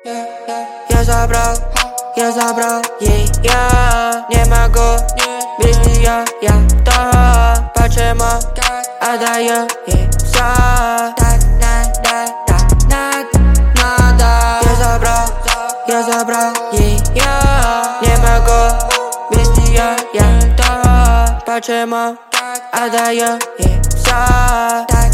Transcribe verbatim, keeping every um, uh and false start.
Я забрал, я забрал ей, я не могу без нее, я то, почему отдаю ей все. Так надо, так надо, надо. Я забрал, я забрал ей, я не могу без нее, я то, почему отдаю ей все. Так